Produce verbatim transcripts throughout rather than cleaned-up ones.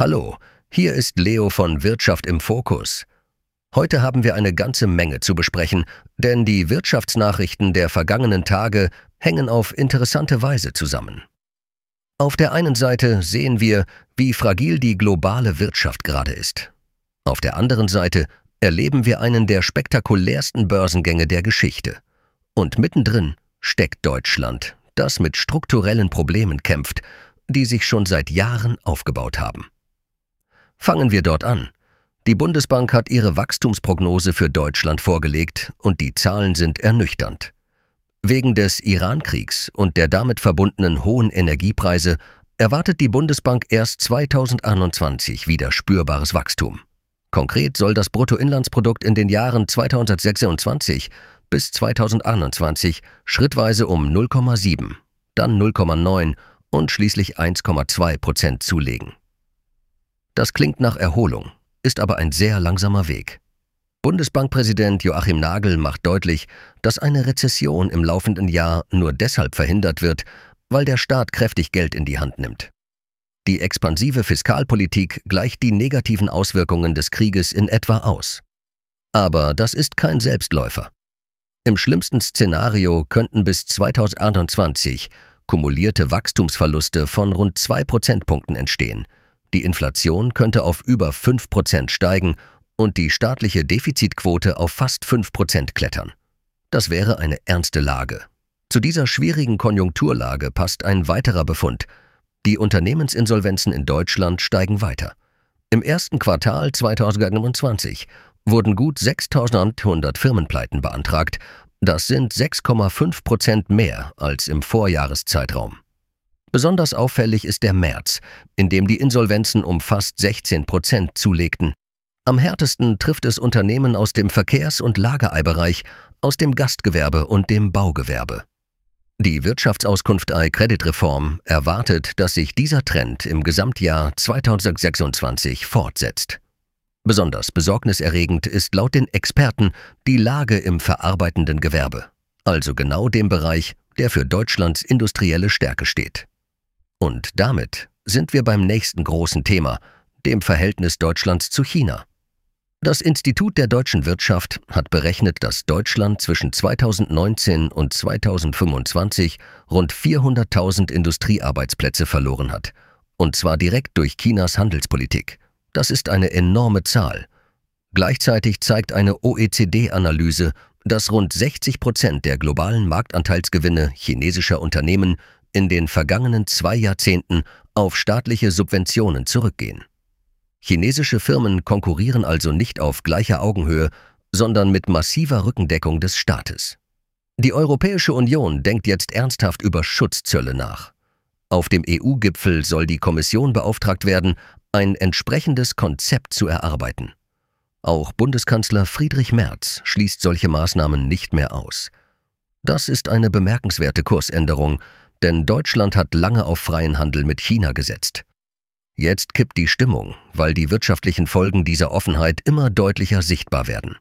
Hallo, hier ist Leo von Wirtschaft im Fokus. Heute haben wir eine ganze Menge zu besprechen, denn die Wirtschaftsnachrichten der vergangenen Tage hängen auf interessante Weise zusammen. Auf der einen Seite sehen wir, wie fragil die globale Wirtschaft gerade ist. Auf der anderen Seite erleben wir einen der spektakulärsten Börsengänge der Geschichte. Und mittendrin steckt Deutschland, das mit strukturellen Problemen kämpft, die sich schon seit Jahren aufgebaut haben. Fangen wir dort an. Die Bundesbank hat ihre Wachstumsprognose für Deutschland vorgelegt und die Zahlen sind ernüchternd. Wegen des Iran-Kriegs und der damit verbundenen hohen Energiepreise erwartet die Bundesbank erst zweitausendeinundzwanzig wieder spürbares Wachstum. Konkret soll das Bruttoinlandsprodukt in den Jahren zweitausendsechsundzwanzig bis zweitausendeinundzwanzig schrittweise um null Komma sieben, dann null Komma neun und schließlich eins Komma zwei Prozent zulegen. Das klingt nach Erholung, ist aber ein sehr langsamer Weg. Bundesbankpräsident Joachim Nagel macht deutlich, dass eine Rezession im laufenden Jahr nur deshalb verhindert wird, weil der Staat kräftig Geld in die Hand nimmt. Die expansive Fiskalpolitik gleicht die negativen Auswirkungen des Krieges in etwa aus. Aber das ist kein Selbstläufer. Im schlimmsten Szenario könnten bis zweitausendeinundzwanzig kumulierte Wachstumsverluste von rund zwei Prozentpunkten entstehen. Die Inflation könnte auf über fünf Prozent steigen und die staatliche Defizitquote auf fast fünf Prozent klettern. Das wäre eine ernste Lage. Zu dieser schwierigen Konjunkturlage passt ein weiterer Befund. Die Unternehmensinsolvenzen in Deutschland steigen weiter. Im ersten Quartal zweitausendeinundzwanzig wurden gut sechstausendhundert Firmenpleiten beantragt. Das sind sechs Komma fünf Prozent mehr als im Vorjahreszeitraum. Besonders auffällig ist der März, in dem die Insolvenzen um fast sechzehn Prozent zulegten. Am härtesten trifft es Unternehmen aus dem Verkehrs- und Lagereibereich, aus dem Gastgewerbe und dem Baugewerbe. Die Wirtschaftsauskunft iCredit Reform erwartet, dass sich dieser Trend im Gesamtjahr zweitausendsechsundzwanzig fortsetzt. Besonders besorgniserregend ist laut den Experten die Lage im verarbeitenden Gewerbe, also genau dem Bereich, der für Deutschlands industrielle Stärke steht. Und damit sind wir beim nächsten großen Thema, dem Verhältnis Deutschlands zu China. Das Institut der deutschen Wirtschaft hat berechnet, dass Deutschland zwischen zweitausendneunzehn und zweitausendfünfundzwanzig rund vierhunderttausend Industriearbeitsplätze verloren hat, und zwar direkt durch Chinas Handelspolitik. Das ist eine enorme Zahl. Gleichzeitig zeigt eine O E C D-Analyse, dass rund sechzig Prozent der globalen Marktanteilsgewinne chinesischer Unternehmen in den vergangenen zwei Jahrzehnten auf staatliche Subventionen zurückgehen. Chinesische Firmen konkurrieren also nicht auf gleicher Augenhöhe, sondern mit massiver Rückendeckung des Staates. Die Europäische Union denkt jetzt ernsthaft über Schutzzölle nach. Auf dem E U-Gipfel soll die Kommission beauftragt werden, ein entsprechendes Konzept zu erarbeiten. Auch Bundeskanzler Friedrich Merz schließt solche Maßnahmen nicht mehr aus. Das ist eine bemerkenswerte Kursänderung, denn Deutschland hat lange auf freien Handel mit China gesetzt. Jetzt kippt die Stimmung, weil die wirtschaftlichen Folgen dieser Offenheit immer deutlicher sichtbar werden.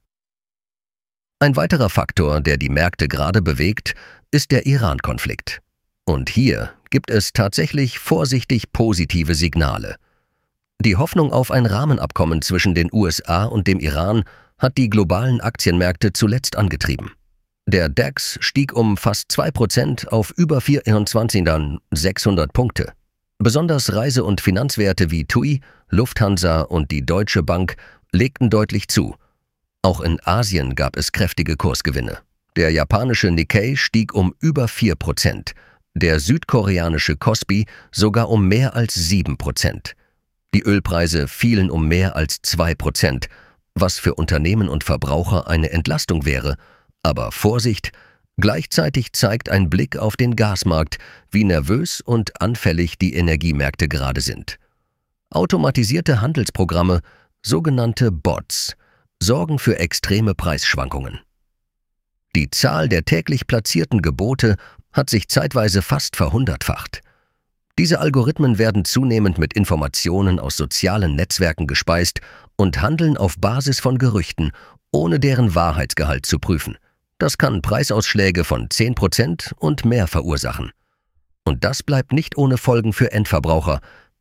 Ein weiterer Faktor, der die Märkte gerade bewegt, ist der Iran-Konflikt. Und hier gibt es tatsächlich vorsichtig positive Signale. Die Hoffnung auf ein Rahmenabkommen zwischen den U S A und dem Iran hat die globalen Aktienmärkte zuletzt angetrieben. Der DAX stieg um fast zwei Prozent auf über vierundzwanzig, dann sechshundert Punkte. Besonders Reise- und Finanzwerte wie T U I, Lufthansa und die Deutsche Bank legten deutlich zu. Auch in Asien gab es kräftige Kursgewinne. Der japanische Nikkei stieg um über vier Prozent, der südkoreanische Kospi sogar um mehr als sieben Prozent. Die Ölpreise fielen um mehr als zwei Prozent, was für Unternehmen und Verbraucher eine Entlastung wäre. Aber Vorsicht, gleichzeitig zeigt ein Blick auf den Gasmarkt, wie nervös und anfällig die Energiemärkte gerade sind. Automatisierte Handelsprogramme, sogenannte Bots, sorgen für extreme Preisschwankungen. Die Zahl der täglich platzierten Gebote hat sich zeitweise fast verhundertfacht. Diese Algorithmen werden zunehmend mit Informationen aus sozialen Netzwerken gespeist und handeln auf Basis von Gerüchten, ohne deren Wahrheitsgehalt zu prüfen. Das kann Preisausschläge von zehn Prozent und mehr verursachen. Und das bleibt nicht ohne Folgen für Endverbraucher,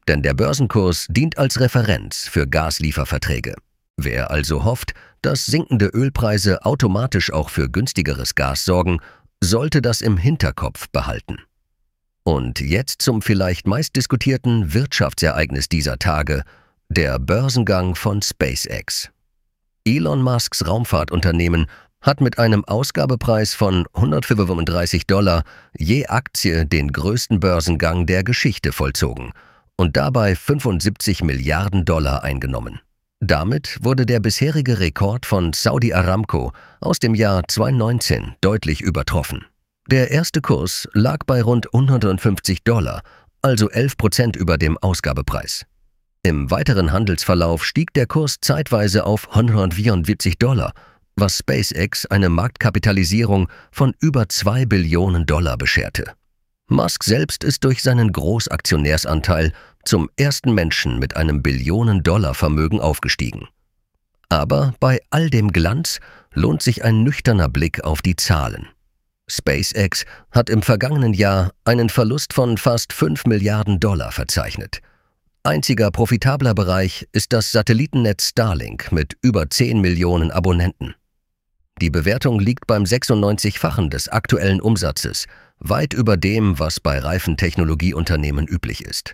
Denn der Börsenkurs dient als Referenz für Gaslieferverträge. Wer also hofft, dass sinkende Ölpreise automatisch auch für günstigeres Gas sorgen, sollte das im Hinterkopf behalten. Und jetzt zum vielleicht meistdiskutierten Wirtschaftsereignis dieser Tage, der Börsengang von SpaceX. Elon Musks Raumfahrtunternehmen hat mit einem Ausgabepreis von hundertfünfunddreißig Dollar je Aktie den größten Börsengang der Geschichte vollzogen und dabei fünfundsiebzig Milliarden Dollar eingenommen. Damit wurde der bisherige Rekord von Saudi Aramco aus dem Jahr zweitausendneunzehn deutlich übertroffen. Der erste Kurs lag bei rund hundertfünfzig Dollar, also elf Prozent über dem Ausgabepreis. Im weiteren Handelsverlauf stieg der Kurs zeitweise auf hundertvierundsiebzig Dollar, was SpaceX eine Marktkapitalisierung von über zwei Billionen Dollar bescherte. Musk selbst ist durch seinen Großaktionärsanteil zum ersten Menschen mit einem Billionen-Dollar-Vermögen aufgestiegen. Aber bei all dem Glanz lohnt sich ein nüchterner Blick auf die Zahlen. SpaceX hat im vergangenen Jahr einen Verlust von fast fünf Milliarden Dollar verzeichnet. Einziger profitabler Bereich ist das Satellitennetz Starlink mit über zehn Millionen Abonnenten. Die Bewertung liegt beim sechsundneunzigfachen des aktuellen Umsatzes, weit über dem, was bei reifen Technologieunternehmen üblich ist.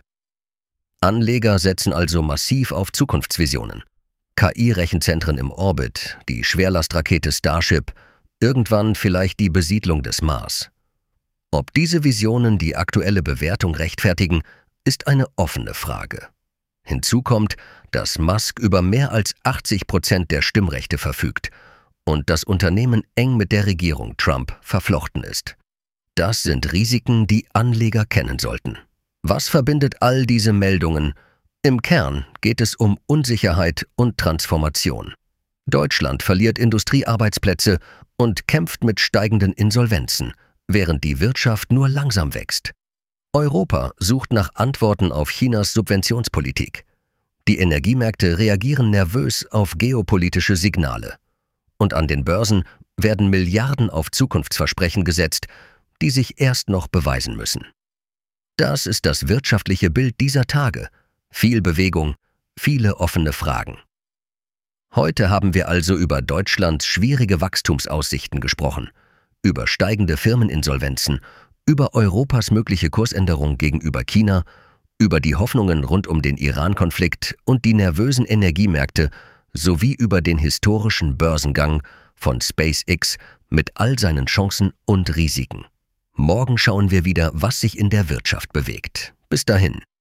Anleger setzen also massiv auf Zukunftsvisionen. K I-Rechenzentren im Orbit, die Schwerlastrakete Starship, irgendwann vielleicht die Besiedlung des Mars. Ob diese Visionen die aktuelle Bewertung rechtfertigen, ist eine offene Frage. Hinzu kommt, dass Musk über mehr als achtzig Prozent der Stimmrechte verfügt und das Unternehmen eng mit der Regierung Trump verflochten ist. Das sind Risiken, die Anleger kennen sollten. Was verbindet all diese Meldungen? Im Kern geht es um Unsicherheit und Transformation. Deutschland verliert Industriearbeitsplätze und kämpft mit steigenden Insolvenzen, während die Wirtschaft nur langsam wächst. Europa sucht nach Antworten auf Chinas Subventionspolitik. Die Energiemärkte reagieren nervös auf geopolitische Signale. Und an den Börsen werden Milliarden auf Zukunftsversprechen gesetzt, die sich erst noch beweisen müssen. Das ist das wirtschaftliche Bild dieser Tage. Viel Bewegung, viele offene Fragen. Heute haben wir also über Deutschlands schwierige Wachstumsaussichten gesprochen, über steigende Firmeninsolvenzen, über Europas mögliche Kursänderung gegenüber China, über die Hoffnungen rund um den Iran-Konflikt und die nervösen Energiemärkte sowie über den historischen Börsengang von SpaceX mit all seinen Chancen und Risiken. Morgen schauen wir wieder, was sich in der Wirtschaft bewegt. Bis dahin.